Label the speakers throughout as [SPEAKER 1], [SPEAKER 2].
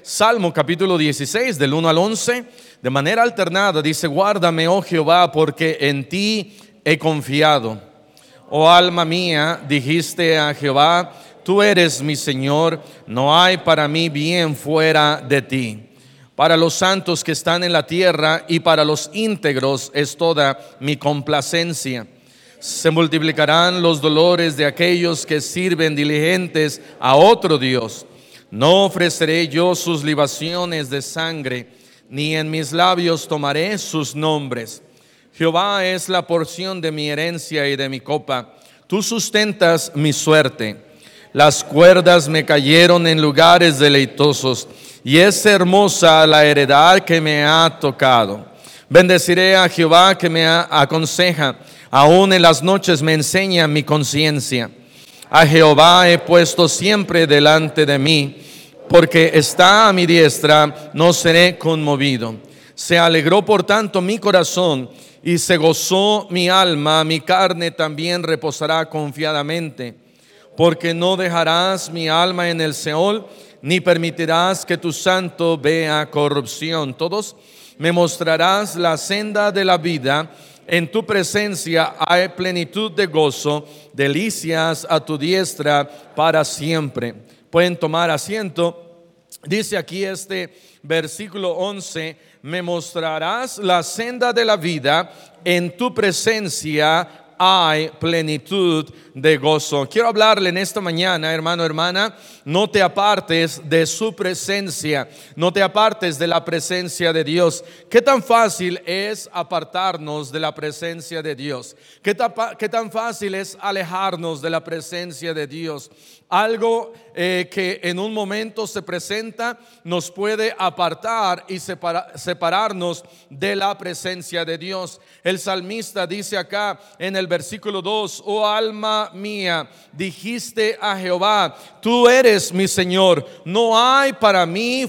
[SPEAKER 1] Salmo capítulo 16 del 1 al 11, de manera alternada, dice: guárdame, oh Jehová, porque en ti he confiado. Oh alma mía, dijiste a Jehová: tú eres mi Señor, no hay para mí bien fuera de ti. Para los santos que están en la tierra y para los íntegros es toda mi complacencia. Se multiplicarán los dolores de aquellos que sirven diligentes a otro Dios. No ofreceré yo sus libaciones de sangre, ni en mis labios tomaré sus nombres. Jehová es la porción de mi herencia y de mi copa. Tú sustentas mi suerte. Las cuerdas me cayeron en lugares deleitosos, y es hermosa la heredad que me ha tocado. Bendeciré a Jehová que me aconseja, aún en las noches me enseña mi conciencia. A Jehová he puesto siempre delante de mí, porque está a mi diestra, no seré conmovido. Se alegró por tanto mi corazón, y se gozó mi alma, mi carne también reposará confiadamente. Porque no dejarás mi alma en el Seol, ni permitirás que tu santo vea corrupción. Todos me mostrarás la senda de la vida. En tu presencia hay plenitud de gozo, delicias a tu diestra para siempre. Pueden tomar asiento. Dice aquí este versículo 11: me mostrarás la senda de la vida, en tu presencia hay plenitud de gozo. Quiero hablarle en esta mañana, hermano, hermana, no te apartes de su presencia, no te apartes de la presencia de Dios. ¿Qué tan fácil es apartarnos de la presencia de Dios? ¿Qué tan fácil es alejarnos de la presencia de Dios? Algo que en un momento se presenta nos puede apartar y separarnos de la presencia de Dios. El salmista dice acá en el versículo 2: oh alma mía, dijiste a Jehová: tú eres mi Señor, no hay para mí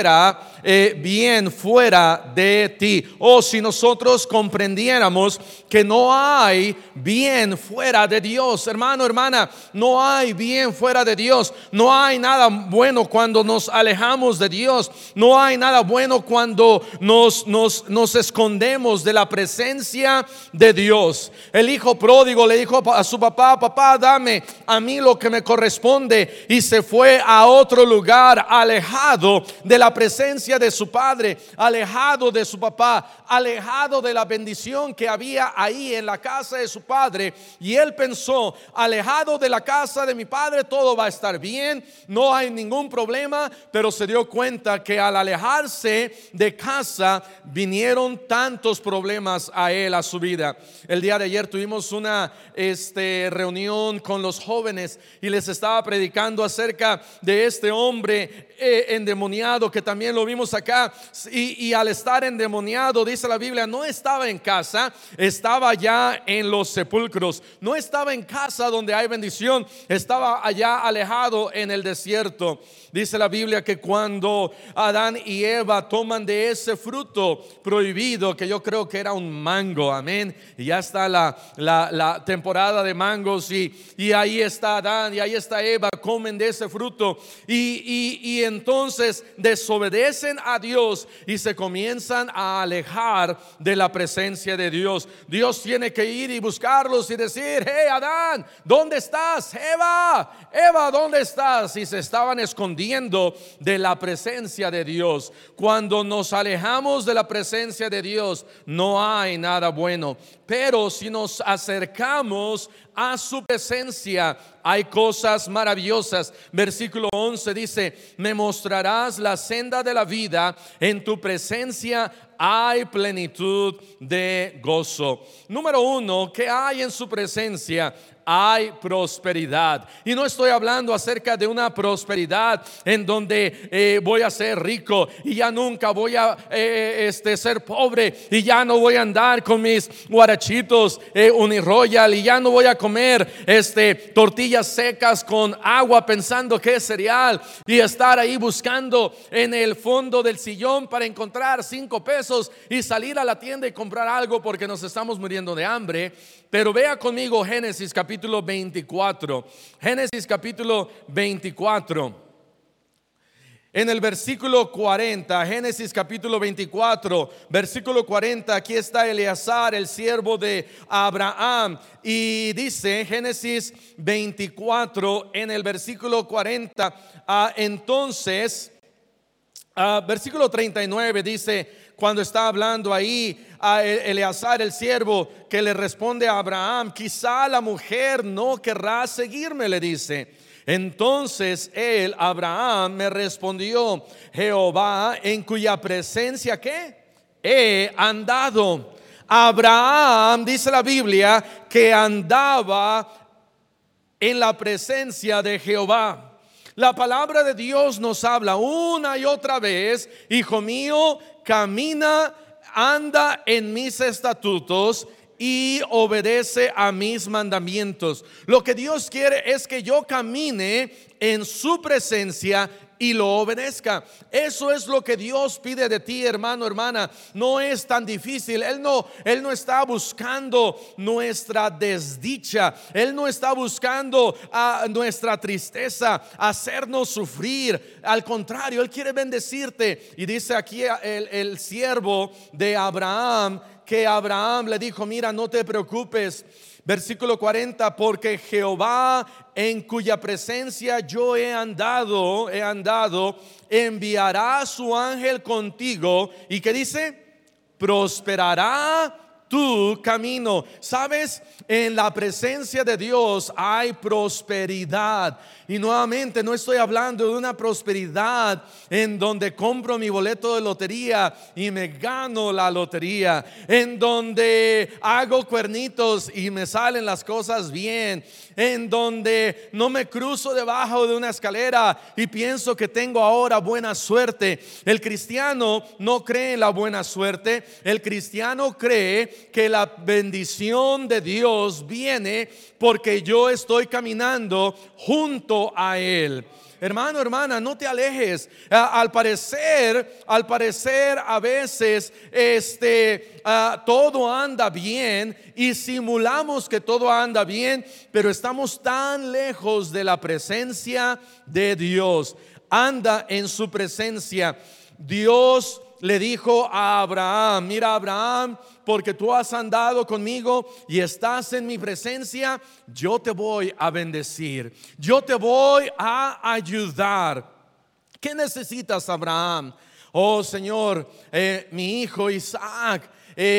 [SPEAKER 1] bien fuera de ti. Oh, si nosotros comprendiéramos que no hay bien fuera de Dios, hermano, hermana, no hay bien fuera de Dios. No hay nada bueno cuando nos alejamos de Dios. No hay nada bueno cuando nos escondemos de la presencia de Dios. El hijo pródigo le dijo a su papá: papá, dame a mí lo que me corresponde, y se fue a otro lugar, alejado de la presencia de su padre, alejado de su papá, alejado de la bendición que había ahí en la casa de su padre. Y él pensó: alejado de la casa de mi padre todo va a estar bien, no hay ningún problema. Pero se dio cuenta que al alejarse de casa vinieron tantos problemas a él, a su vida. El día de ayer tuvimos una reunión con los jóvenes y les estaba predicando acerca de este hombre endemoniado, que también lo vimos acá. Y al estar endemoniado, dice la Biblia, no estaba en casa, estaba ya en los sepulcros. No estaba en casa donde hay bendición, estaba allá alejado en el desierto. Dice la Biblia que cuando Adán y Eva toman de ese fruto prohibido, que yo creo que era un mango, amén, y ya está la temporada de mangos, y ahí está Adán y ahí está Eva, comen de ese fruto y entonces desobedecen a Dios y se comienzan a alejar de la presencia de Dios. Dios tiene que ir y buscarlos y decir: hey Adán, ¿dónde estás? Eva, ¿dónde estás? Y se estaban escondiendo de la presencia de Dios. Cuando nos alejamos de la presencia de Dios, no hay nada bueno. Pero si nos acercamos a su presencia, hay cosas maravillosas. Versículo 11 dice: me mostrarás la senda de la vida, en tu presencia hay plenitud de gozo. Número uno, ¿qué hay en su presencia? Hay prosperidad. Y no estoy hablando acerca de una prosperidad en donde voy a ser rico y ya nunca voy a ser pobre, y ya no voy a andar con mis guarachitos Uniroyal, y ya no voy a comer tortillas secas con agua pensando que es cereal, y estar ahí buscando en el fondo del sillón para encontrar 5 pesos y salir a la tienda y comprar algo porque nos estamos muriendo de hambre. Pero vea conmigo Génesis capítulo 24. Génesis capítulo 24. en el versículo 40, Génesis capítulo 24, versículo 40, aquí está Eleazar, el siervo de Abraham, y dice Génesis 24 en el versículo 40, entonces, versículo 39 dice, cuando está hablando ahí a Eleazar el siervo, que le responde a Abraham, quizá la mujer no querrá seguirme, le dice. Entonces él, Abraham, me respondió, Jehová, en cuya presencia ¿qué? He andado. Abraham, dice la Biblia, que andaba en la presencia de Jehová. La palabra de Dios nos habla una y otra vez, hijo mío, camina, anda en mis estatutos y obedece a mis mandamientos. Lo que Dios quiere es que yo camine en su presencia y lo obedezca. Eso es lo que Dios pide de ti, hermano, hermana. No es tan difícil. Él no está buscando nuestra desdicha. Él no está buscando nuestra tristeza, hacernos sufrir. Al contrario, Él quiere bendecirte. Y dice aquí el siervo de Abraham, que Abraham le dijo, mira, no te preocupes. Versículo 40, porque Jehová en cuya presencia yo he andado, enviará a su ángel contigo. ¿Y qué dice? Prosperará tu camino. ¿Sabes? En la presencia de Dios hay prosperidad. Y nuevamente no estoy hablando de una prosperidad en donde compro mi boleto de lotería y me gano la lotería, en donde hago cuernitos y me salen las cosas bien, en donde no me cruzo debajo de una escalera y pienso que tengo ahora buena suerte. El cristiano no cree en la buena suerte. El cristiano cree que la bendición de Dios viene porque yo estoy caminando junto a Él. Hermano, hermana, no te alejes. Al parecer a veces todo anda bien y simulamos que todo anda bien, pero estamos tan lejos de la presencia de Dios. Anda en su presencia. Dios le dijo a Abraham, mira, Abraham, porque tú has andado conmigo y estás en mi presencia, yo te voy a bendecir, yo te voy a ayudar. ¿Qué necesitas, Abraham? Oh Señor, mi hijo Isaac,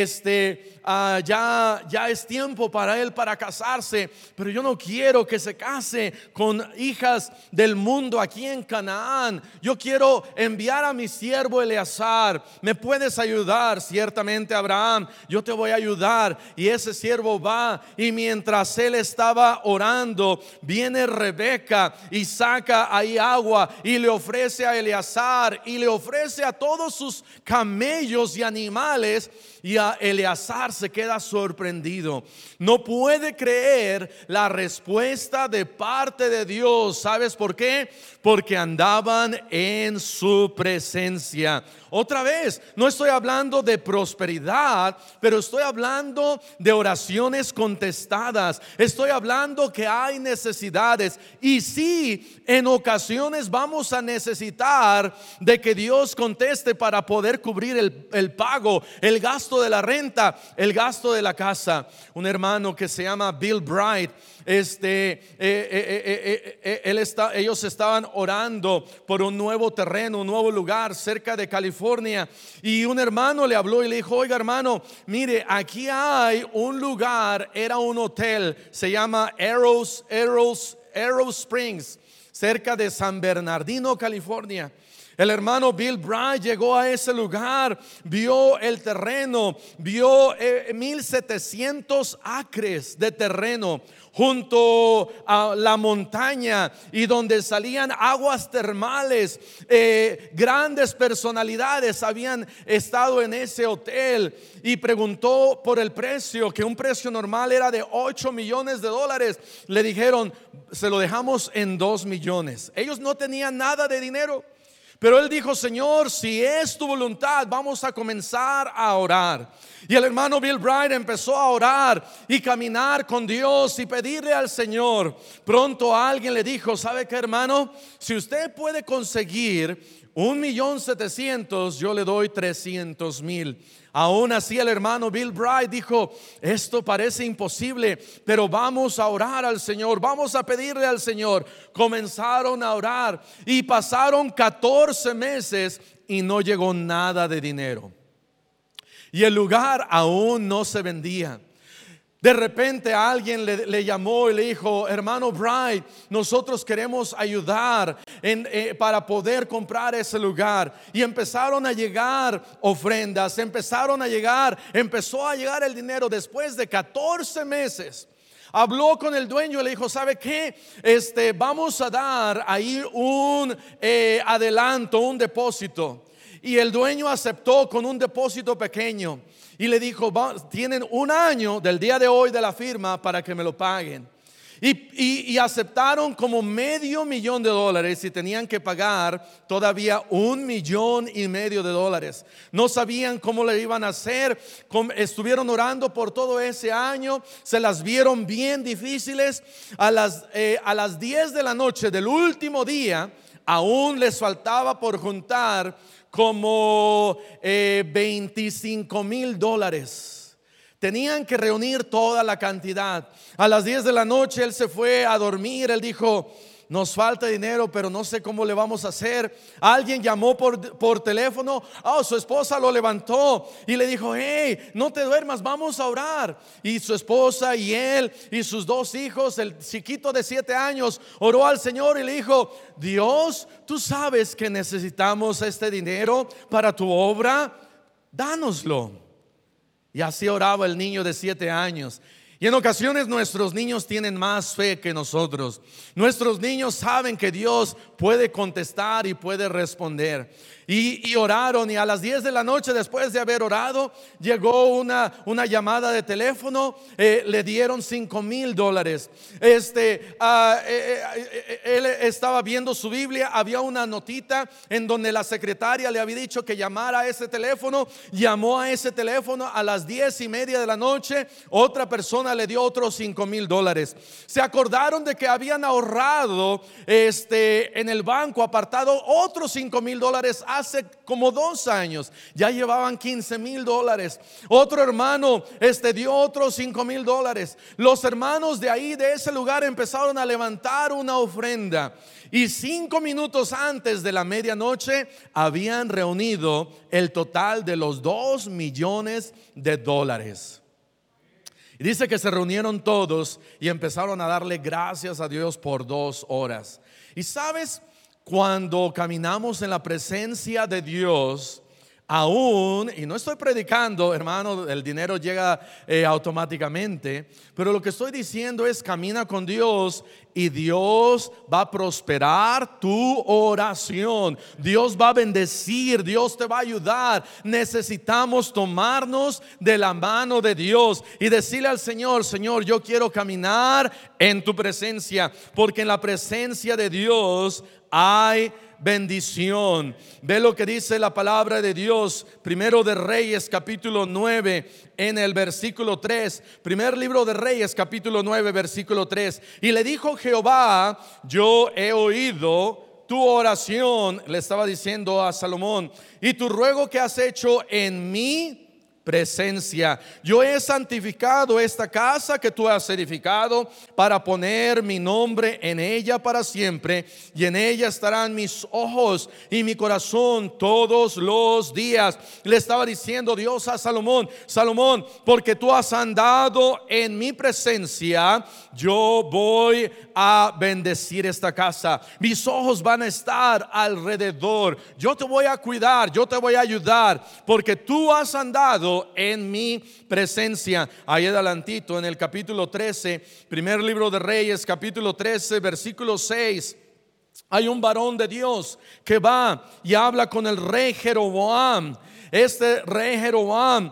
[SPEAKER 1] ya es tiempo para él para casarse, pero yo no quiero que se case con hijas del mundo aquí en Canaán. Yo quiero enviar a mi siervo Eleazar. ¿Me puedes ayudar? Ciertamente, Abraham, yo te voy a ayudar. Y ese siervo va, y mientras él estaba orando, viene Rebeca y saca ahí agua y le ofrece a Eleazar y le ofrece a todos sus camellos y animales. Y a Eleazar se queda sorprendido. No puede creer la respuesta de parte de Dios. ¿Sabes por qué? Porque andaban en su presencia. Otra vez, no estoy hablando de prosperidad, pero estoy hablando de oraciones contestadas. Estoy hablando que hay necesidades. Y sí, en ocasiones vamos a necesitar de que Dios conteste para poder cubrir el pago, el gasto de la renta, el gasto de la casa. Un hermano que se llama Bill Bright, ellos estaban orando por un nuevo terreno, un nuevo lugar cerca de California, y un hermano le habló y le dijo, oiga hermano, mire, aquí hay un lugar, era un hotel, se llama Arrow Springs, cerca de San Bernardino, California. El hermano Bill Bright llegó a ese lugar, vio el terreno, vio 1,700 acres de terreno junto a la montaña, y donde salían aguas termales. Grandes personalidades habían estado en ese hotel, y preguntó por el precio, que un precio normal era de $8 millones. Le dijeron, se lo dejamos en 2 millones. Ellos no tenían nada de dinero, pero él dijo, Señor, si es tu voluntad, vamos a comenzar a orar. Y el hermano Bill Bright empezó a orar y caminar con Dios y pedirle al Señor. Pronto alguien le dijo, ¿sabe qué, hermano? Si usted puede conseguir 1,700,000, yo le doy 300,000. Aún así el hermano Bill Bright dijo: esto parece imposible, pero vamos a orar al Señor, vamos a pedirle al Señor. Comenzaron a orar y pasaron 14 meses y no llegó nada de dinero, y el lugar aún no se vendía. De repente alguien le llamó y le dijo: hermano Bright, nosotros queremos ayudar para poder comprar ese lugar. Y empezaron a llegar ofrendas, empezó a llegar el dinero. Después de 14 meses habló con el dueño y le dijo: ¿sabe qué? Vamos a dar ahí un adelanto, un depósito. Y el dueño aceptó con un depósito pequeño y le dijo: tienen un año del día de hoy de la firma para que me lo paguen. Y aceptaron como $500,000 y tenían que pagar todavía $1,500,000. No sabían cómo le iban a hacer. Estuvieron orando por todo ese año. Se las vieron bien difíciles. A las 10 de la noche del último día, aún les faltaba por juntar como $25,000. Tenían que reunir toda la cantidad. A las 10 de la noche él se fue a dormir. Él dijo: nos falta dinero, pero no sé cómo le vamos a hacer. Alguien llamó por teléfono. Su esposa lo levantó y le dijo: hey, no te duermas, vamos a orar. Y su esposa y él y sus 2 hijos, el chiquito de 7 años, oró al Señor y le dijo: Dios, tú sabes que necesitamos este dinero para tu obra, dánoslo. Y así oraba el niño de 7 años. Y en ocasiones nuestros niños tienen más fe que nosotros. Nuestros niños saben que Dios puede contestar y puede responder. Y oraron, y a las 10 de la noche, después de haber orado, llegó una llamada de teléfono. Le dieron $5,000. Él estaba viendo su Biblia. Había una notita en donde la secretaria le había dicho que llamara a ese teléfono. Llamó a ese teléfono a las 10:30 de la noche. Otra persona le dio otros $5,000. Se acordaron de que habían ahorrado en el banco, apartado otros $5,000 hace como 2 años. Ya llevaban $15,000. Otro hermano dio otros $5,000. Los hermanos de ahí, de ese lugar, empezaron a levantar una ofrenda. Y 5 minutos antes de la medianoche habían reunido el total de los $2 millones. Y dice que se reunieron todos y empezaron a darle gracias a Dios por 2 horas. Y sabes, cuando caminamos en la presencia de Dios, aún, y no estoy predicando, hermano, el dinero llega automáticamente, pero lo que estoy diciendo es: camina con Dios y Dios va a prosperar tu oración. Dios va a bendecir, Dios te va a ayudar. Necesitamos tomarnos de la mano de Dios y decirle al Señor: Señor, yo quiero caminar en tu presencia, porque en la presencia de Dios hay bendición. Ve lo que dice la palabra de Dios, Primero de Reyes capítulo 9 en el versículo 3. Primer libro de Reyes capítulo 9 versículo 3. Y le dijo Jehová: yo he oído tu oración, le estaba diciendo a Salomón, y tu ruego que has hecho en mi presencia. Yo he santificado esta casa que tú has edificado para poner mi nombre en ella para siempre, y en ella estarán mis ojos y mi corazón todos los días. Le estaba diciendo Dios a Salomón: Salomón, porque tú has andado en mi presencia, yo voy a bendecir esta casa. Mis ojos van a estar alrededor. Yo te voy a cuidar, yo te voy a ayudar, porque tú has andado en mi presencia. Ahí adelantito en el capítulo 13, primer libro de Reyes capítulo 13 versículo 6, hay un varón de Dios que va y habla con el rey Jeroboam. Este rey Jeroboam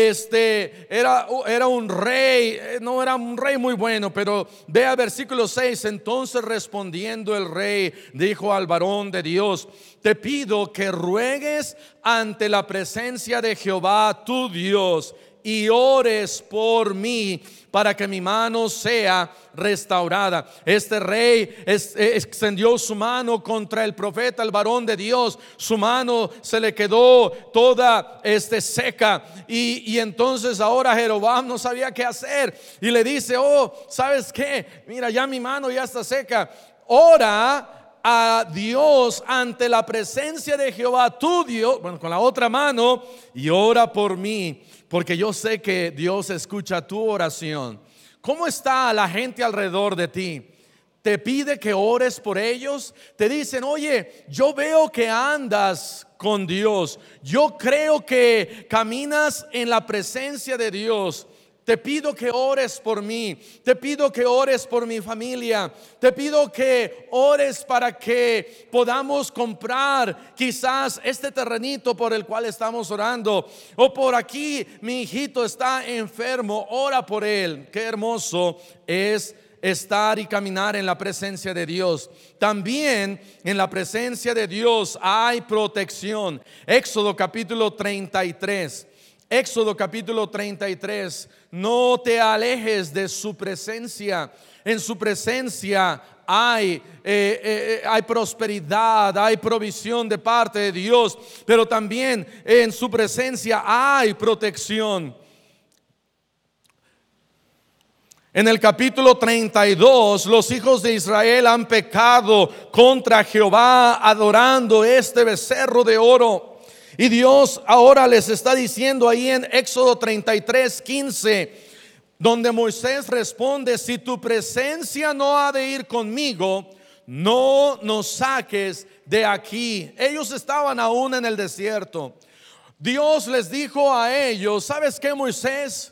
[SPEAKER 1] era un rey, no era un rey muy bueno, pero vea versículo 6. Entonces respondiendo el rey dijo al varón de Dios: te pido que ruegues ante la presencia de Jehová tu Dios y ores por mí para que mi mano sea restaurada. Este rey extendió su mano contra el profeta, el varón de Dios. Su mano se le quedó toda seca, y entonces ahora Jeroboam no sabía qué hacer, y le dice: oh, ¿sabes qué? Mira, ya mi mano ya está seca. Ora a Dios ante la presencia de Jehová tu Dios, bueno, con la otra mano, y ora por mí, porque yo sé que Dios escucha tu oración. ¿Cómo está la gente alrededor de ti? ¿Te pide que ores por ellos? Te dicen: oye, yo veo que andas con Dios, yo creo que caminas en la presencia de Dios. Te pido que ores por mí, te pido que ores por mi familia, te pido que ores para que podamos comprar quizás este terrenito por el cual estamos orando, o por aquí mi hijito está enfermo, ora por él. Qué hermoso es estar y caminar en la presencia de Dios. También en la presencia de Dios hay protección. Éxodo capítulo 33. Éxodo capítulo 33. No te alejes de su presencia. En su presencia hay prosperidad, hay provisión de parte de Dios, pero también en su presencia hay protección. En el capítulo 32, los hijos de Israel han pecado contra Jehová adorando este becerro de oro. Y Dios ahora les está diciendo ahí en Éxodo 33:15, donde Moisés responde: si tu presencia no ha de ir conmigo, no nos saques de aquí. Ellos estaban aún en el desierto. Dios les dijo a ellos: ¿sabes qué, Moisés?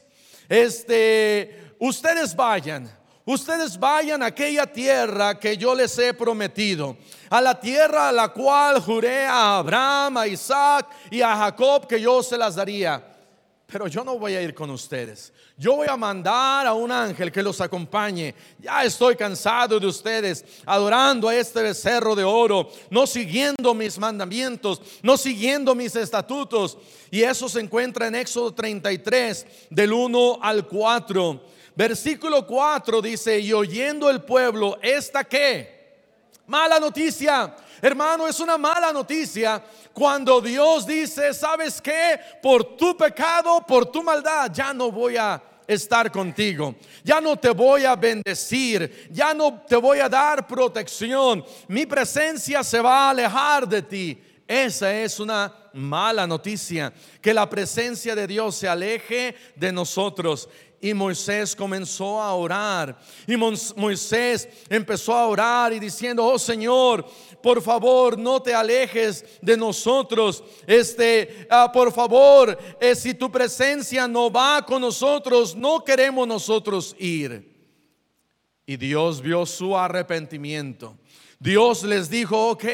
[SPEAKER 1] Ustedes vayan a aquella tierra que yo les he prometido, a la tierra a la cual juré a Abraham, a Isaac y a Jacob que yo se las daría. Pero yo no voy a ir con ustedes. Yo voy a mandar a un ángel que los acompañe. Ya estoy cansado de ustedes adorando a este becerro de oro, no siguiendo mis mandamientos, no siguiendo mis estatutos. Y eso se encuentra en Éxodo 33 del 1 al 4. Versículo 4 dice: y oyendo el pueblo esta ¿qué? Mala noticia. Hermano, es una mala noticia cuando Dios dice: ¿sabes qué? Por tu pecado, por tu maldad, ya no voy a estar contigo, ya no te voy a bendecir, ya no te voy a dar protección, mi presencia se va a alejar de ti. Esa es una mala noticia, que la presencia de Dios se aleje de nosotros. Y Moisés comenzó a orar, y Moisés empezó a orar y diciendo: oh Señor, por favor, no te alejes de nosotros. Por favor, si tu presencia no va con nosotros, no queremos nosotros ir. Y Dios vio su arrepentimiento. Dios les dijo: ok,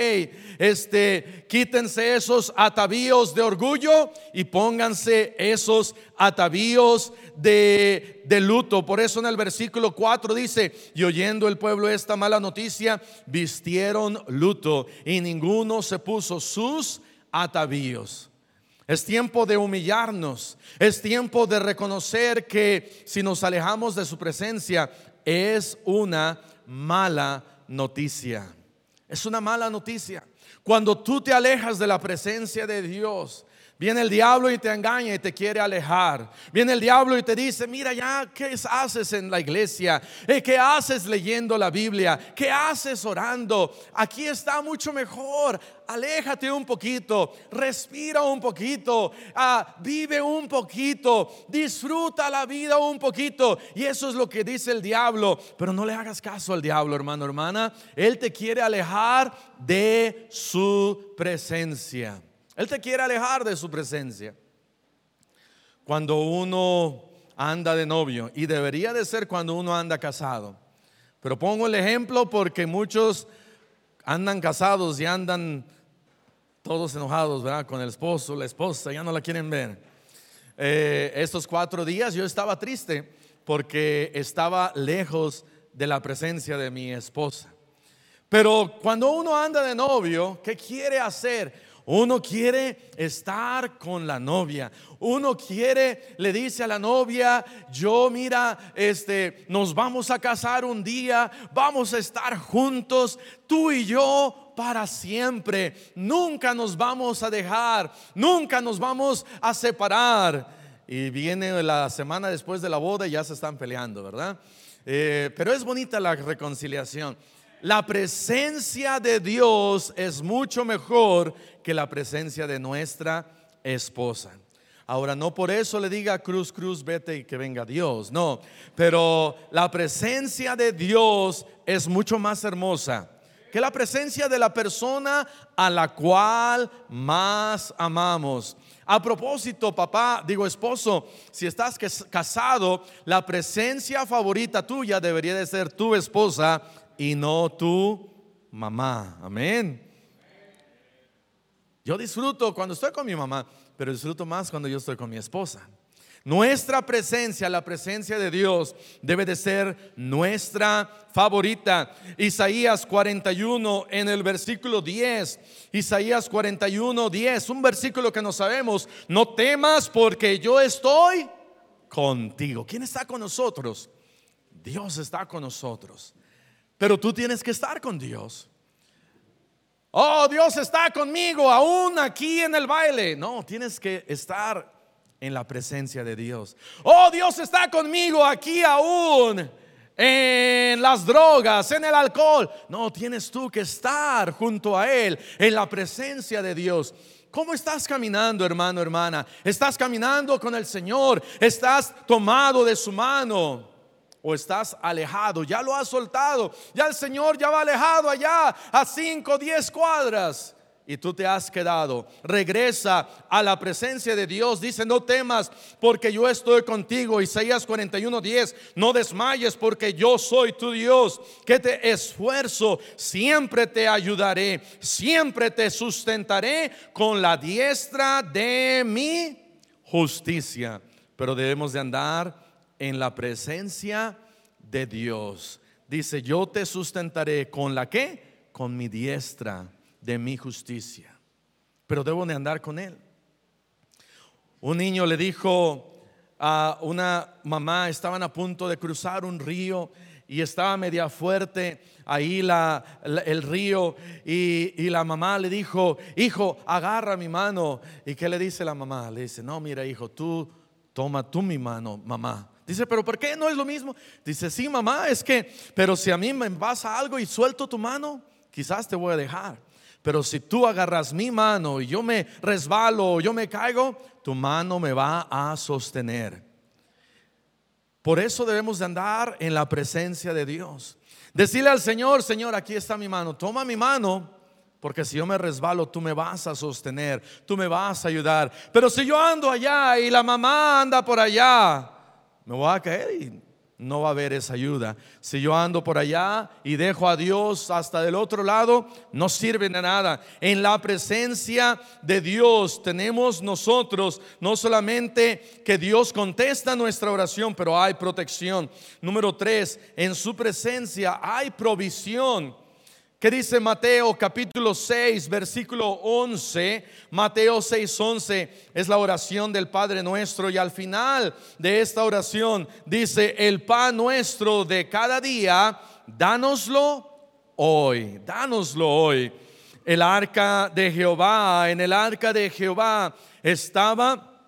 [SPEAKER 1] quítense esos atavíos de orgullo y pónganse esos atavíos de luto. Por eso en el versículo 4 dice: y oyendo el pueblo esta mala noticia, vistieron luto y ninguno se puso sus atavíos. Es tiempo de humillarnos, es tiempo de reconocer que si nos alejamos de su presencia es una mala noticia. Es una mala noticia. Cuando tú te alejas de la presencia de Dios, viene el diablo y te engaña y te quiere alejar. Viene el diablo y te dice: mira, ya, ¿qué haces en la iglesia? ¿Qué haces leyendo la Biblia? ¿Qué haces orando? Aquí está mucho mejor. Aléjate un poquito, respira un poquito, vive un poquito, disfruta la vida un poquito. Y eso es lo que dice el diablo. Pero no le hagas caso al diablo, hermano, hermana. Él te quiere alejar de su presencia. Él te quiere alejar de su presencia. Cuando uno anda de novio, y debería de ser cuando uno anda casado, pero pongo el ejemplo porque muchos andan casados y andan todos enojados, ¿verdad? Con el esposo, la esposa, ya no la quieren ver. Estos 4 días yo estaba triste porque estaba lejos de la presencia de mi esposa. Pero cuando uno anda de novio, ¿qué quiere hacer? Uno quiere estar con la novia. Uno quiere, le dice a la novia, yo mira, nos vamos a casar un día, vamos a estar juntos, tú y yo para siempre. Nunca nos vamos a dejar, nunca nos vamos a separar. Y viene la semana después de la boda y ya se están peleando, ¿verdad? Pero es bonita la reconciliación. La presencia de Dios es mucho mejor que la presencia de nuestra esposa. Ahora, no por eso le diga cruz, cruz, vete y que venga Dios, no. Pero la presencia de Dios es mucho más hermosa que la presencia de la persona a la cual más amamos. A propósito, esposo, si estás casado, la presencia favorita tuya debería de ser tu esposa y no tu mamá. Amén. Yo disfruto cuando estoy con mi mamá, pero disfruto más cuando yo estoy con mi esposa. Nuestra presencia, la presencia de Dios, debe de ser nuestra favorita. Isaías 41 en el versículo 10. Isaías 41, 10, un versículo que no sabemos. No temas porque yo estoy contigo. ¿Quién está con nosotros? Dios está con nosotros. Pero tú tienes que estar con Dios. Oh, Dios está conmigo aún aquí en el baile. No, tienes que estar en la presencia de Dios. Oh, Dios está conmigo aquí aún en las drogas, en el alcohol. No, tienes tú que estar junto a Él en la presencia de Dios. ¿Cómo estás caminando, hermano, hermana? ¿Estás caminando con el Señor? ¿Estás tomado de su mano? ¿O estás alejado? Ya lo has soltado. Ya el Señor ya va alejado allá a 5, 10 cuadras. Y tú te has quedado. Regresa a la presencia de Dios. Dice: no temas porque yo estoy contigo. Isaías 41, 10. No desmayes porque yo soy tu Dios, que te esfuerzo. Siempre te ayudaré. Siempre te sustentaré con la diestra de mi justicia. Pero debemos de andar en la presencia de Dios. Dice: yo te sustentaré con la ¿qué? Con mi diestra de mi justicia. Pero debo de andar con Él. Un niño le dijo a una mamá, estaban a punto de cruzar un río y estaba media fuerte ahí el río, y la mamá le dijo: hijo, agarra mi mano. ¿Y qué le dice la mamá? Le dice: no, mira, hijo, tú toma tú mi mano, mamá. Dice: pero ¿por qué no es lo mismo? Dice: sí, mamá, es que, pero si a mí me pasa algo y suelto tu mano, quizás te voy a dejar. Pero si tú agarras mi mano y yo me resbalo o yo me caigo, tu mano me va a sostener. Por eso debemos de andar en la presencia de Dios. Decirle al Señor: Señor, aquí está mi mano, toma mi mano, porque si yo me resbalo, tú me vas a sostener, tú me vas a ayudar. Pero si yo ando allá y la mamá anda por allá, me voy a caer y no va a haber esa ayuda. Si yo ando por allá y dejo a Dios hasta del otro lado, no sirve de nada. En la presencia de Dios tenemos nosotros no solamente que Dios contesta nuestra oración, pero hay protección. Número 3, en su presencia hay provisión. ¿Qué dice Mateo capítulo 6 versículo 11? Mateo 6, 11 es la oración del Padre Nuestro, y al final de esta oración dice: el pan nuestro de cada día, dánoslo hoy, dánoslo hoy. El arca de Jehová, en el arca de Jehová estaba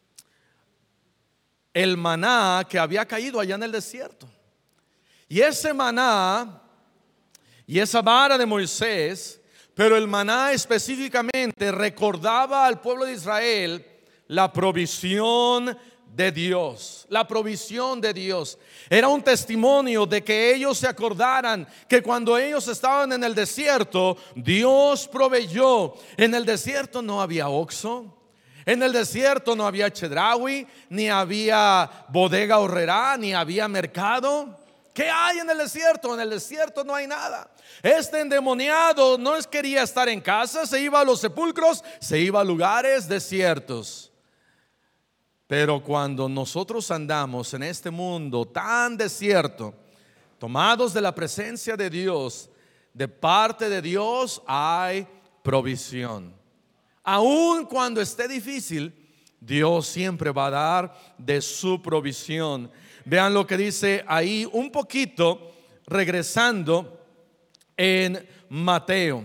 [SPEAKER 1] el maná que había caído allá en el desierto. Y ese maná y esa vara de Moisés, pero el maná específicamente recordaba al pueblo de Israel la provisión de Dios. La provisión de Dios era un testimonio de que ellos se acordaran que cuando ellos estaban en el desierto, Dios proveyó. En el desierto no había Oxxo, en el desierto no había Chedraui, ni había bodega Horrera, ni había mercado. ¿Qué hay en el desierto? En el desierto no hay nada. Este endemoniado no quería estar en casa, se iba a los sepulcros, se iba a lugares desiertos. Pero cuando nosotros andamos en este mundo tan desierto, tomados de la presencia de Dios, de parte de Dios hay provisión. Aun cuando esté difícil, Dios siempre va a dar de su provisión. Vean lo que dice ahí un poquito, regresando en Mateo.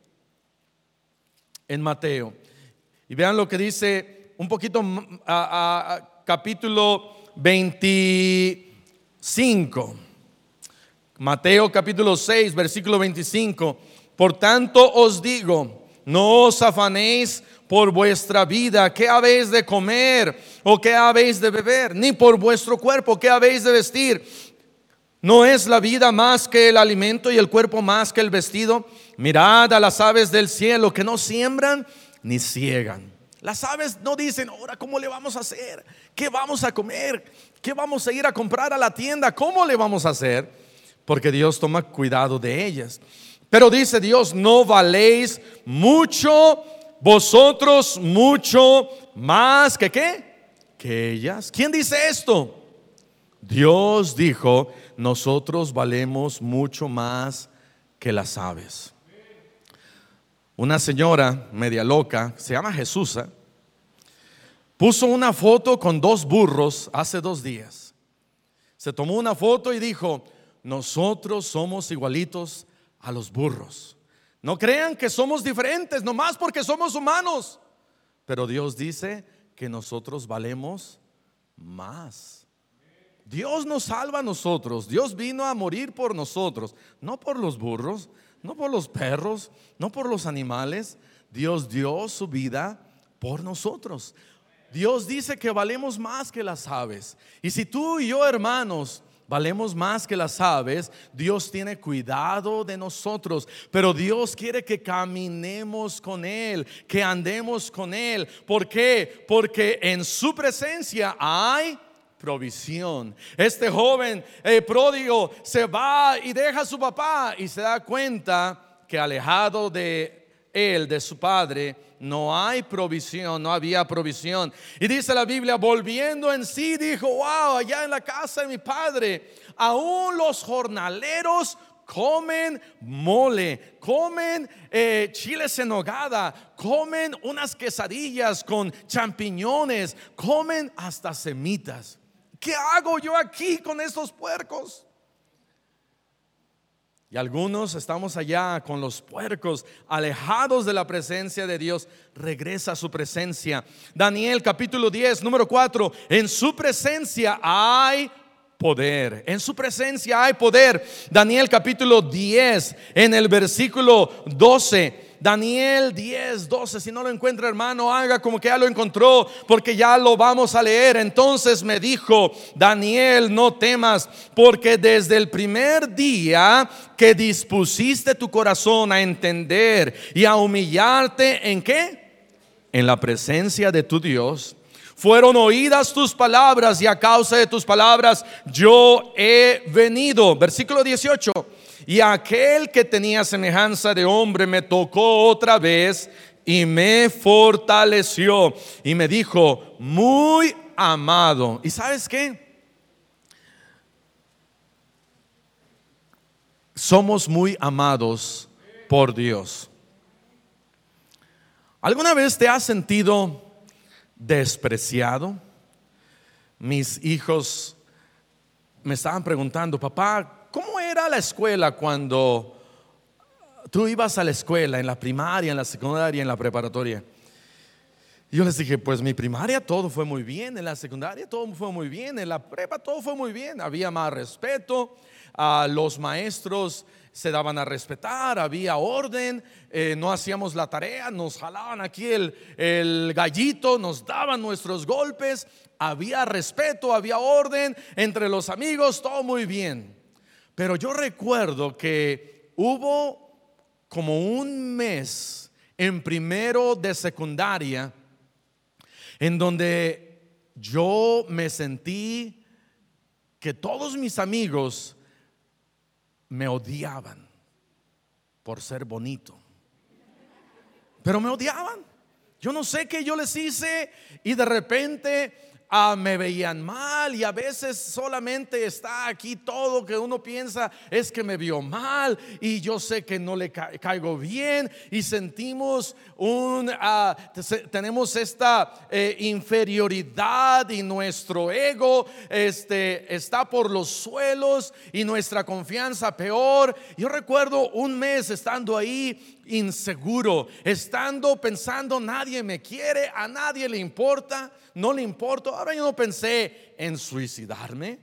[SPEAKER 1] En Mateo. Y vean lo que dice un poquito capítulo 25. Mateo capítulo 6, versículo 25. Por tanto os digo, no os afanéis por vuestra vida, qué habéis de comer o qué habéis de beber, ni por vuestro cuerpo, qué habéis de vestir. ¿No es la vida más que el alimento y el cuerpo más que el vestido? Mirad a las aves del cielo, que no siembran ni ciegan. Las aves no dicen, ahora ¿cómo le vamos a hacer? ¿Qué vamos a comer? ¿Qué vamos a ir a comprar a la tienda? ¿Cómo le vamos a hacer? Porque Dios toma cuidado de ellas. Pero dice Dios, ¿no valéis mucho vosotros mucho más que qué? Que ellas. ¿Quién dice esto? Dios dijo, nosotros valemos mucho más que las aves. Una señora media loca, se llama Jesús, puso una foto con 2 burros hace 2 días. Se tomó una foto y dijo, nosotros somos igualitos a los burros. No crean que somos diferentes, nomás porque somos humanos. Pero Dios dice que nosotros valemos más. Dios nos salva a nosotros. Dios vino a morir por nosotros, no por los burros, no por los perros, no por los animales. Dios dio su vida por nosotros. Dios dice que valemos más que las aves. Y si tú y yo, hermanos, valemos más que las aves, Dios tiene cuidado de nosotros. Pero Dios quiere que caminemos con Él, que andemos con Él. ¿Por qué? Porque en su presencia hay provisión. Este joven pródigo se va y deja a su papá y se da cuenta que alejado de él, de su padre, no hay provisión, no había provisión. Y dice la Biblia, volviendo en sí, dijo, wow, allá en la casa de mi padre, aún los jornaleros comen mole, comen chiles en nogada, comen unas quesadillas con champiñones, comen hasta semitas. ¿Qué hago yo aquí con estos puercos? Y algunos estamos allá con los puercos, alejados de la presencia de Dios. Regresa a su presencia. Daniel capítulo 10, número 4. En su presencia hay poder. En su presencia hay poder. Daniel capítulo 10, en el versículo 12. Daniel 10, 12. Si no lo encuentra, hermano, haga como que ya lo encontró, porque ya lo vamos a leer. Entonces me dijo, Daniel, no temas, porque desde el primer día que dispusiste tu corazón a entender y a humillarte, ¿en qué? En la presencia de tu Dios, fueron oídas tus palabras, y a causa de tus palabras yo he venido. Versículo 18. Y aquel que tenía semejanza de hombre me tocó otra vez y me fortaleció y me dijo, muy amado. ¿Y sabes qué? Somos muy amados por Dios. ¿Alguna vez te has sentido despreciado? Mis hijos me estaban preguntando, papá, ¿cómo era la escuela cuando tú ibas a la escuela, en la primaria, en la secundaria, en la preparatoria? Y yo les dije, pues mi primaria todo fue muy bien, en la secundaria todo fue muy bien, en la prepa todo fue muy bien. Había más respeto, los maestros se daban a respetar, había orden, no hacíamos la tarea, nos jalaban aquí el gallito, nos daban nuestros golpes, había respeto, había orden entre los amigos, todo muy bien. Pero yo recuerdo que hubo como un mes en primero de secundaria en donde yo me sentí que todos mis amigos me odiaban por ser bonito, pero me odiaban. Yo no sé qué yo les hice y de repente me veían mal, y a veces solamente está aquí todo que uno piensa es que me vio mal y yo sé que no le caigo bien, y sentimos tenemos esta inferioridad, y nuestro ego está por los suelos y nuestra confianza peor. Yo recuerdo un mes estando ahí inseguro, estando pensando nadie me quiere, a nadie le importa, no le importo. Ahora yo no pensé en suicidarme,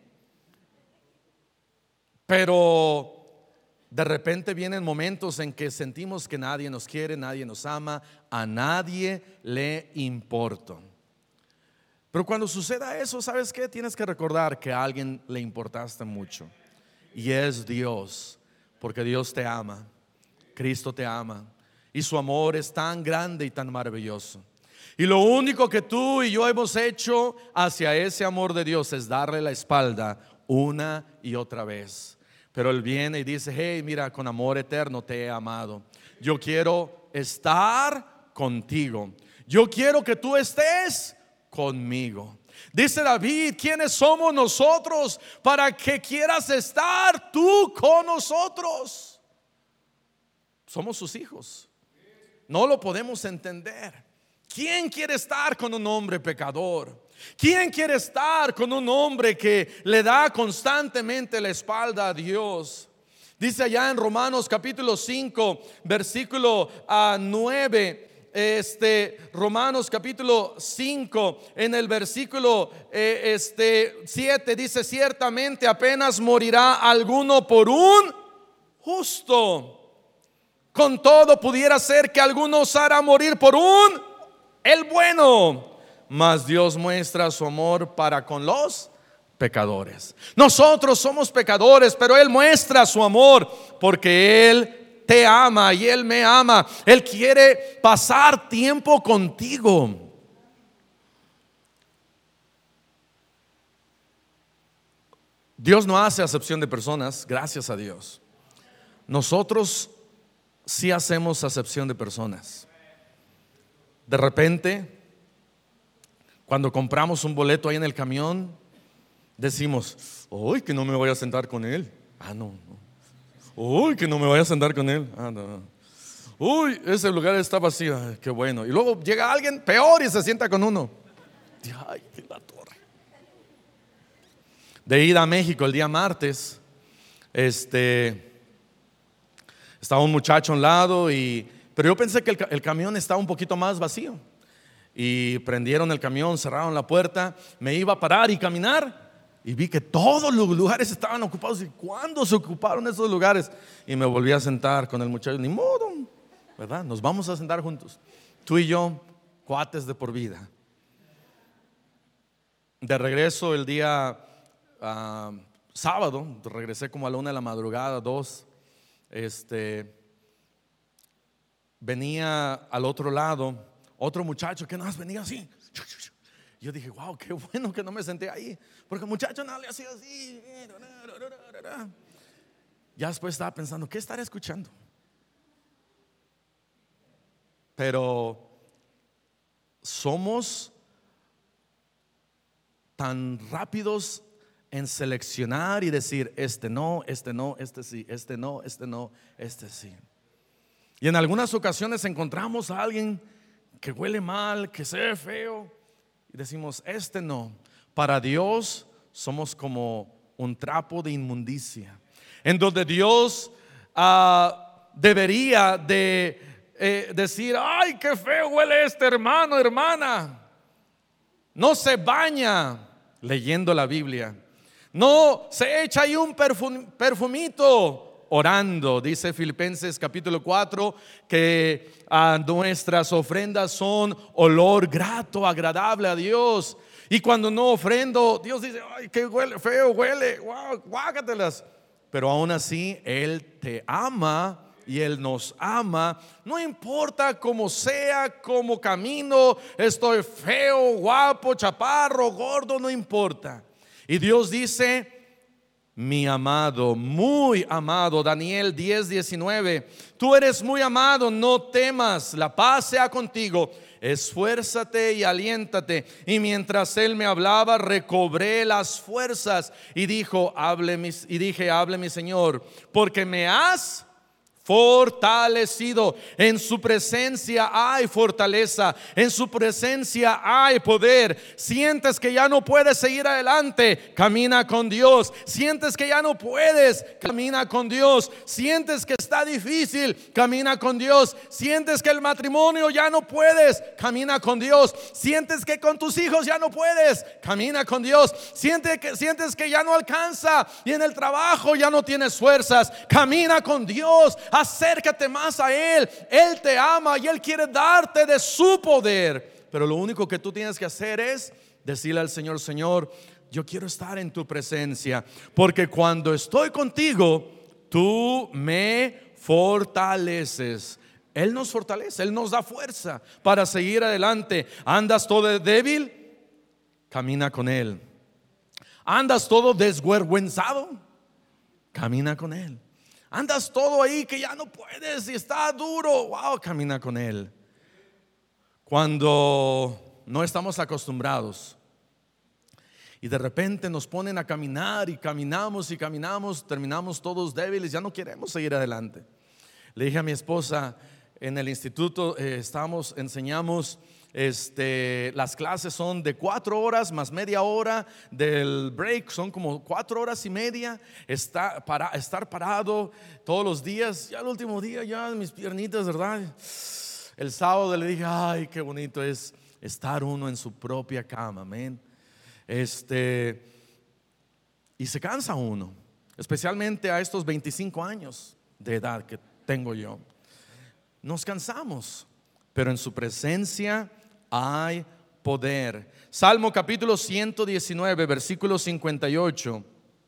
[SPEAKER 1] pero de repente vienen momentos en que sentimos que nadie nos quiere, nadie nos ama, a nadie le importo. Pero cuando suceda eso, ¿sabes qué? Tienes que recordar que a alguien le importaste mucho, y es Dios, porque Dios te ama, Cristo te ama, y su amor es tan grande y tan maravilloso. Y lo único que tú y yo hemos hecho hacia ese amor de Dios es darle la espalda una y otra vez. Pero Él viene y dice: hey, mira, con amor eterno te he amado. Yo quiero estar contigo. Yo quiero que tú estés conmigo. Dice David: ¿quiénes somos nosotros para que quieras estar tú con nosotros? Somos sus hijos. No lo podemos entender. ¿Quién quiere estar con un hombre pecador? ¿Quién quiere estar con un hombre que le da constantemente la espalda a Dios? Dice allá en Romanos capítulo 5 versículo 9, Romanos capítulo 5 en el versículo 7 dice: ciertamente apenas morirá alguno por un justo, con todo pudiera ser que alguno osara morir por el bueno, mas Dios muestra su amor para con los pecadores. Nosotros somos pecadores, pero Él muestra su amor porque Él te ama y Él me ama. Él quiere pasar tiempo contigo. Dios no hace acepción de personas, gracias a Dios. Nosotros sí hacemos acepción de personas. De repente, cuando compramos un boleto ahí en el camión, decimos: uy, que no me voy a sentar con él. No. Uy, que no me voy a sentar con él. No. Uy, ese lugar está vacío. Qué bueno. Y luego llega alguien peor y se sienta con uno. Ay, qué la torre. De ida a México el día martes, estaba un muchacho a un lado, pero yo pensé que el camión estaba un poquito más vacío. Y prendieron el camión, cerraron la puerta. Me iba a parar y caminar, y vi que todos los lugares estaban ocupados. ¿Y cuándo se ocuparon esos lugares? Y me volví a sentar con el muchacho. Ni modo, ¿verdad? Nos vamos a sentar juntos, tú y yo, cuates de por vida. De regreso el día sábado, regresé como a la 1 de la madrugada, 2. Venía al otro lado otro muchacho que nada más venía así. Yo dije: wow, qué bueno que no me senté ahí, porque el muchacho nada le hacía así. Ya después estaba pensando: ¿qué estaré escuchando? Pero somos tan rápidos en seleccionar y decir: este no, este no, este sí, este no, este no, este sí. Y en algunas ocasiones encontramos a alguien que huele mal, que se ve feo, y decimos: este no. Para Dios somos como un trapo de inmundicia, en donde Dios debería de decir: ay, qué feo huele este hermano, hermana. No se baña leyendo la Biblia, no se echa ahí un perfumito orando. Dice Filipenses capítulo 4 que nuestras ofrendas son olor grato, agradable a Dios. Y cuando no ofrendo, Dios dice: ay, qué huele, feo huele, guácatelas. Pero aún así Él te ama y Él nos ama. No importa cómo sea, cómo camino, estoy feo, guapo, chaparro, gordo, no importa. Y Dios dice: mi amado, muy amado. Daniel 10:19. Tú eres muy amado, no temas, la paz sea contigo. Esfuérzate y aliéntate. Y mientras él me hablaba, recobré las fuerzas y dije, hable mi Señor, porque me has fortalecido. En su presencia hay fortaleza, en su presencia hay poder. Sientes que ya no puedes seguir adelante, camina con Dios. Sientes que ya no puedes, camina con Dios. Sientes que está difícil, camina con Dios. Sientes que el matrimonio ya no puedes, camina con Dios. Sientes que con tus hijos ya no puedes, camina con Dios. Sientes que ya no alcanza y en el trabajo ya no tienes fuerzas, camina con Dios. Acércate más a Él. Él te ama y Él quiere darte de su poder. Pero lo único que tú tienes que hacer es decirle al Señor: Señor, yo quiero estar en tu presencia, porque cuando estoy contigo, tú me fortaleces. Él nos fortalece, Él nos da fuerza para seguir adelante. Andas todo débil, camina con Él. Andas todo desvergüenzado, camina con Él. Andas todo ahí que ya no puedes y está duro, wow, camina con Él. Cuando no estamos acostumbrados y de repente nos ponen a caminar y caminamos, terminamos todos débiles, ya no queremos seguir adelante. Le dije a mi esposa, en el instituto enseñamos, las clases son de 4 horas más media hora del break, son como 4 horas y media. Estar parado todos los días. Ya el último día, ya mis piernitas, ¿verdad? El sábado le dije: ay, qué bonito es estar uno en su propia cama, amén. Y se cansa uno, especialmente a estos 25 años de edad que tengo yo. Nos cansamos, pero en su presencia hay poder. Salmo capítulo 119, versículo 58.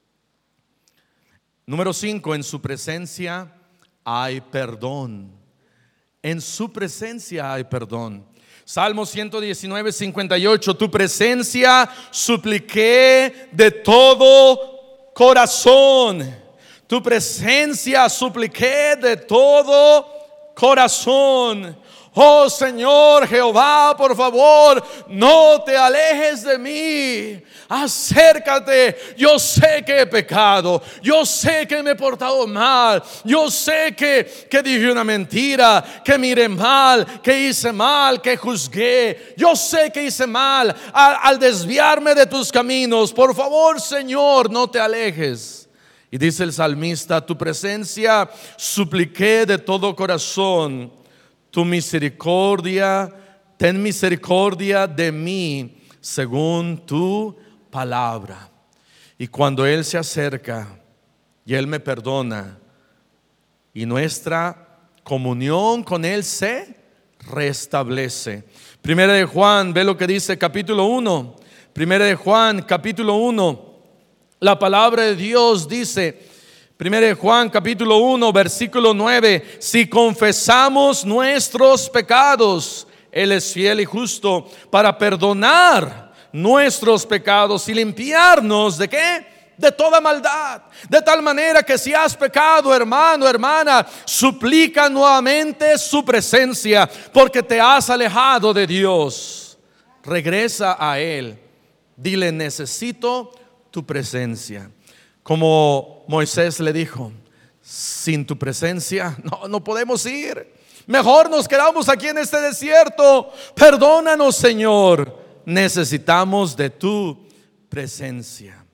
[SPEAKER 1] Número 5. En su presencia hay perdón. En su presencia hay perdón. Salmo 119, 58. Tu presencia supliqué de todo corazón. Tu presencia supliqué de todo corazón. Oh Señor Jehová, por favor, no te alejes de mí. Acércate. Yo sé que he pecado. Yo sé que me he portado mal. Yo sé que dije una mentira, que miré mal, que hice mal, que juzgué. Yo sé que hice mal al desviarme de tus caminos. Por favor, Señor, no te alejes. Y dice el salmista: tu presencia supliqué de todo corazón. Tu misericordia, ten misericordia de mí según tu palabra. Y cuando Él se acerca y Él me perdona, y nuestra comunión con Él se restablece. Primera de Juan, ve lo que dice capítulo 1. Primera de Juan capítulo 1. La palabra de Dios dice, 1 Juan capítulo 1 versículo 9: si confesamos nuestros pecados, Él es fiel y justo para perdonar nuestros pecados y limpiarnos ¿de qué? De toda maldad. De tal manera que si has pecado, hermano, hermana, suplica nuevamente su presencia, porque te has alejado de Dios. Regresa a Él. Dile: necesito tu presencia. Como Moisés le dijo: sin tu presencia no podemos ir. Mejor nos quedamos aquí en este desierto. Perdónanos, Señor. Necesitamos de tu presencia.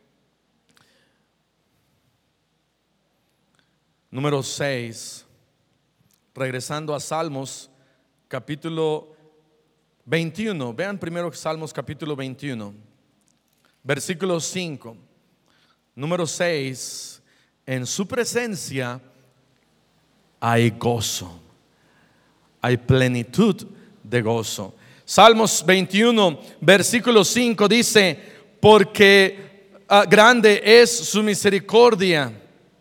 [SPEAKER 1] Número 6. Regresando a Salmos capítulo 21. Vean primero Salmos capítulo 21, versículo 5. Número 6. En su presencia hay gozo, hay plenitud de gozo. Salmos 21 versículo 5 dice: porque grande es su misericordia,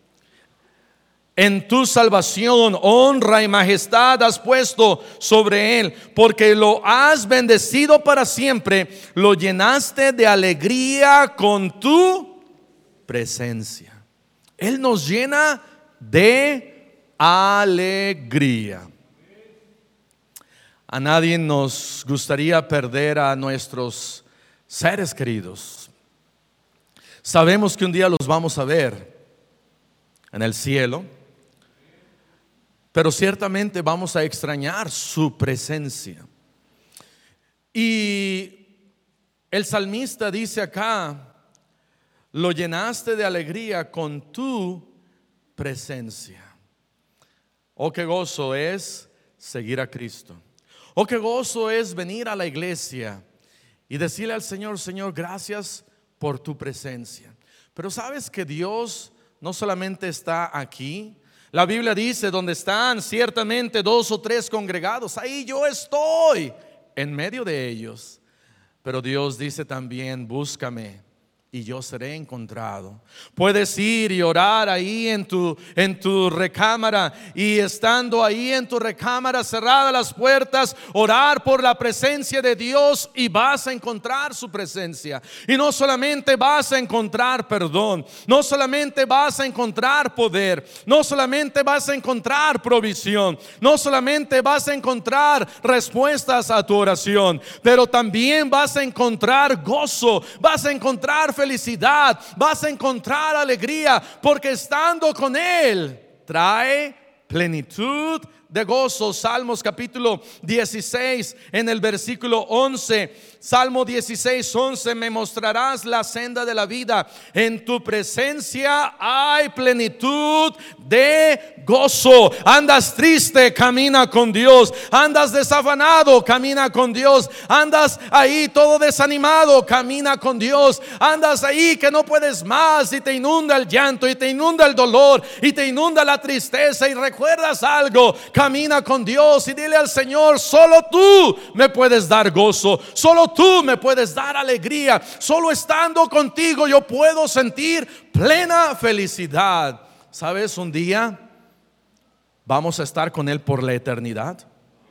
[SPEAKER 1] en tu salvación honra y majestad has puesto sobre él, porque lo has bendecido para siempre, lo llenaste de alegría con tu presencia. Él nos llena de alegría. A nadie nos gustaría perder a nuestros seres queridos. Sabemos que un día los vamos a ver en el cielo, pero ciertamente vamos a extrañar su presencia. Y el salmista dice acá: lo llenaste de alegría con tu presencia. Oh, qué gozo es seguir a Cristo. Oh, qué gozo es venir a la iglesia y decirle al Señor: Señor, gracias por tu presencia. Pero sabes que Dios no solamente está aquí. La Biblia dice: donde están ciertamente 2 o 3 congregados, ahí yo estoy en medio de ellos. Pero Dios dice también: búscame y yo seré encontrado. Puedes ir y orar ahí en tu recámara, y estando ahí en tu recámara, cerradas las puertas, orar por la presencia de Dios, y vas a encontrar su presencia. Y no solamente vas a encontrar perdón, no solamente vas a encontrar poder, no solamente vas a encontrar provisión, no solamente vas a encontrar respuestas a tu oración, pero también vas a encontrar gozo, vas a encontrar felicidad, vas a encontrar alegría, porque estando con Él trae plenitud de gozo. Salmos capítulo 16 en el versículo 11. Salmo 16, 11: me mostrarás la senda de la vida, en tu presencia hay plenitud de gozo. Andas triste, camina con Dios. Andas desafanado, camina con Dios. Andas ahí todo desanimado, camina con Dios. Andas ahí que no puedes más y te inunda el llanto y te inunda el dolor y te inunda la tristeza, y recuerdas algo: camina con Dios y dile al Señor: solo tú me puedes dar gozo, solo tú me puedes dar alegría. Solo estando contigo yo puedo sentir plena felicidad. ¿Sabes? Un día vamos a estar con Él por la eternidad.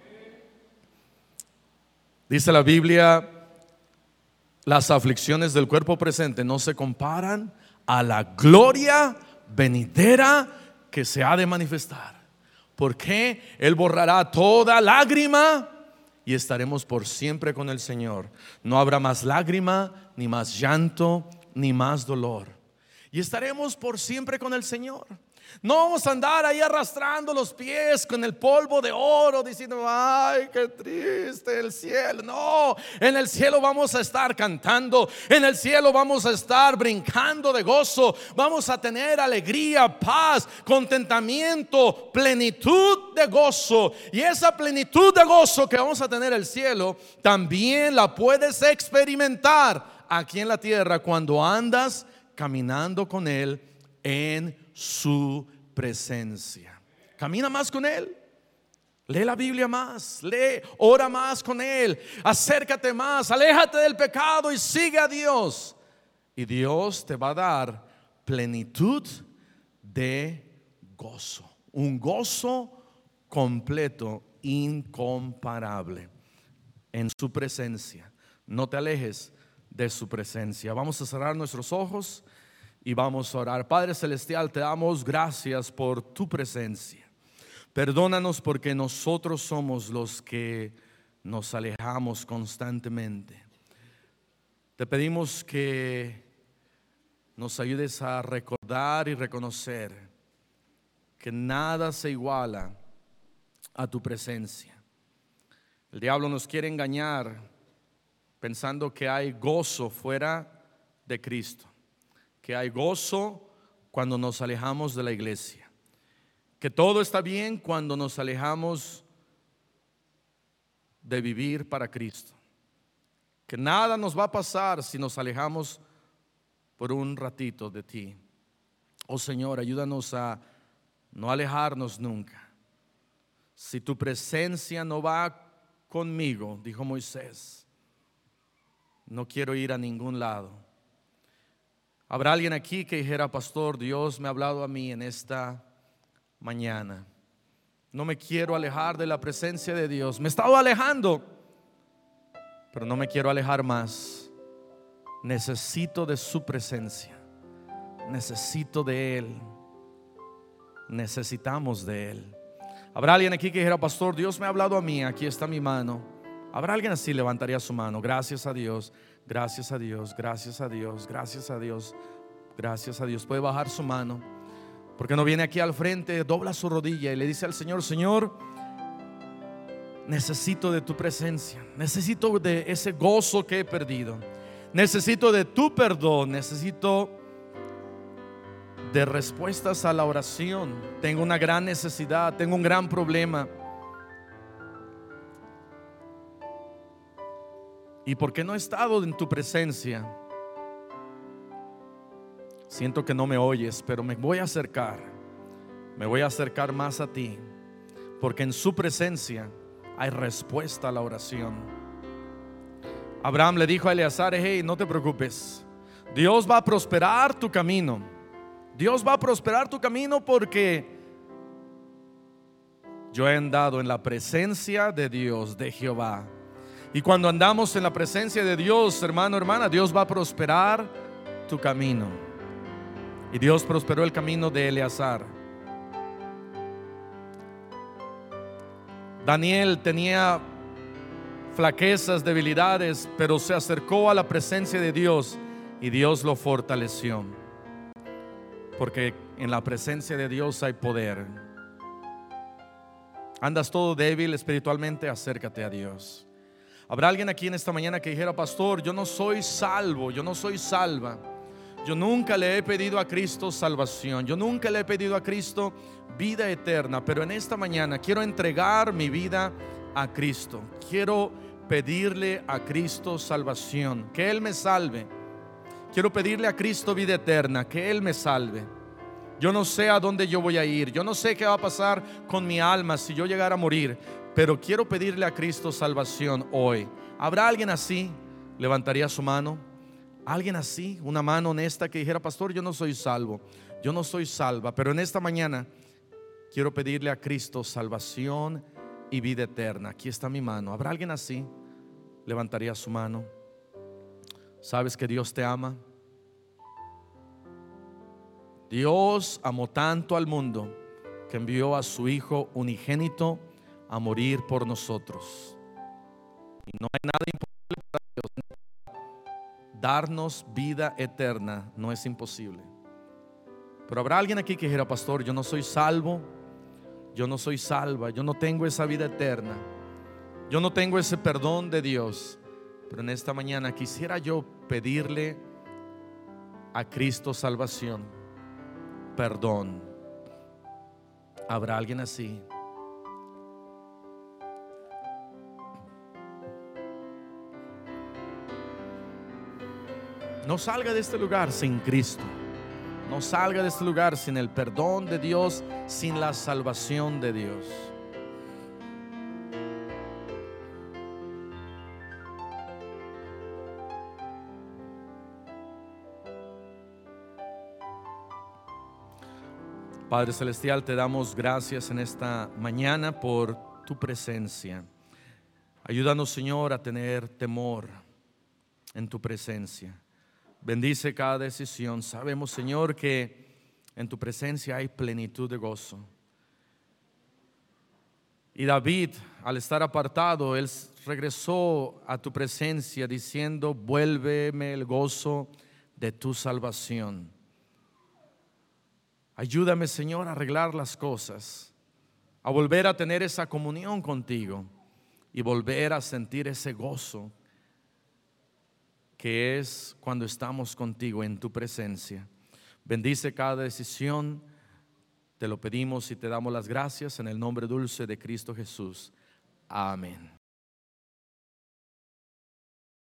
[SPEAKER 1] Dice la Biblia: las aflicciones del cuerpo presente no se comparan a la gloria venidera que se ha de manifestar. Porque Él borrará toda lágrima y estaremos por siempre con el Señor. No habrá más lágrima, ni más llanto, ni más dolor. Y estaremos por siempre con el Señor. No vamos a andar ahí arrastrando los pies con el polvo de oro, diciendo: ay, qué triste el cielo. No, en el cielo vamos a estar cantando. En el cielo vamos a estar brincando de gozo. Vamos a tener alegría, paz, contentamiento, plenitud de gozo. Y esa plenitud de gozo que vamos a tener en el cielo, también la puedes experimentar aquí en la tierra cuando andas caminando con Él en su presencia. Camina más con Él, lee la Biblia más, ora más con Él, acércate más, aléjate del pecado y sigue a Dios. Y Dios te va a dar plenitud de gozo, un gozo completo, incomparable en su presencia. No te alejes de su presencia. Vamos a cerrar nuestros ojos y vamos a orar. Padre celestial, te damos gracias por tu presencia. Perdónanos porque nosotros somos los que nos alejamos constantemente. Te pedimos que nos ayudes a recordar y reconocer que nada se iguala a tu presencia. El diablo nos quiere engañar pensando que hay gozo fuera de Cristo, que hay gozo cuando nos alejamos de la iglesia, que todo está bien cuando nos alejamos de vivir para Cristo, que nada nos va a pasar si nos alejamos por un ratito de ti. Oh Señor, ayúdanos a no alejarnos nunca. Si tu presencia no va conmigo, dijo Moisés, no quiero ir a ningún lado. Habrá alguien aquí que dijera: pastor, Dios me ha hablado a mí en esta mañana. No me quiero alejar de la presencia de Dios. Me he estado alejando, pero no me quiero alejar más. Necesito de su presencia. necesito de Él. Necesitamos de Él. ¿Habrá alguien aquí que dijera, pastor, Dios me ha hablado a mí, aquí está mi mano? ¿Habrá alguien así? Levantaría su mano. Gracias a Dios, gracias a Dios, gracias a Dios, gracias a Dios, gracias a Dios. Puede bajar su mano. Porque no viene aquí al frente, dobla su rodilla y le dice al Señor, Señor, necesito de tu presencia, necesito de ese gozo que he perdido, necesito de tu perdón, necesito de respuestas a la oración. Tengo una gran necesidad, tengo un gran problema. ¿Y por qué no he estado en tu presencia? Siento que no me oyes, pero me voy a acercar más a ti, porque en su presencia hay respuesta a la oración. Abraham le dijo a Eleazar, hey, no te preocupes, Dios va a prosperar tu camino. Dios va a prosperar tu camino porque yo he andado en la presencia de Dios, de Jehová. Y cuando andamos en la presencia de Dios, hermano, hermana, Dios va a prosperar tu camino. Y Dios prosperó el camino de Eleazar. Daniel tenía flaquezas, debilidades, pero se acercó a la presencia de Dios y Dios lo fortaleció. Porque en la presencia de Dios hay poder. Andas todo débil espiritualmente, acércate a Dios. ¿Habrá alguien aquí en esta mañana que dijera, pastor, yo no soy salvo, yo no soy salva? Yo nunca le he pedido a Cristo salvación, yo nunca le he pedido a Cristo vida eterna, pero en esta mañana quiero entregar mi vida a Cristo. Quiero pedirle a Cristo salvación, que Él me salve. Quiero pedirle a Cristo vida eterna, que Él me salve. Yo no sé a dónde yo voy a ir, yo no sé qué va a pasar con mi alma si yo llegara a morir, pero quiero pedirle a Cristo salvación hoy. ¿Habrá alguien así? Levantaría su mano. Alguien así, una mano honesta que dijera, pastor, yo no soy salvo, yo no soy salva, pero en esta mañana quiero pedirle a Cristo salvación y vida eterna. Aquí está mi mano. ¿Habrá alguien así? Levantaría su mano. ¿Sabes que Dios te ama? Dios amó tanto al mundo que envió a su Hijo unigénito a morir por nosotros. Y no hay nada imposible para Dios. Darnos vida eterna no es imposible. Pero habrá alguien aquí que dijera, pastor, yo no soy salvo, yo no soy salva, yo no tengo esa vida eterna, yo no tengo ese perdón de Dios. Pero en esta mañana quisiera yo pedirle a Cristo salvación, perdón. ¿Habrá alguien así? No salga de este lugar sin Cristo. No salga de este lugar sin el perdón de Dios, sin la salvación de Dios. Padre Celestial, te damos gracias en esta mañana por tu presencia. Ayúdanos, Señor, a tener temor en tu presencia. Bendice cada decisión. Sabemos, Señor, que en tu presencia hay plenitud de gozo. Y David, al estar apartado, él regresó a tu presencia diciendo, vuélveme el gozo de tu salvación. Ayúdame, Señor, a arreglar las cosas, a volver a tener esa comunión contigo y volver a sentir ese gozo que es cuando estamos contigo en tu presencia. Bendice cada decisión, te lo pedimos y te damos las gracias en el nombre dulce de Cristo Jesús. Amén.